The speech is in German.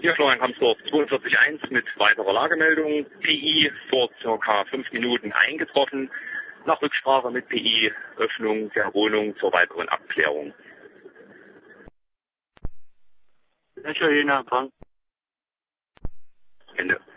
Hier Florian Kamsdorf 42.1 mit weiterer Lagemeldung. PI vor ca. 5 Minuten eingetroffen. Nach Rücksprache mit PI Öffnung der Wohnung zur weiteren Abklärung. Schöner Empfang. Ende.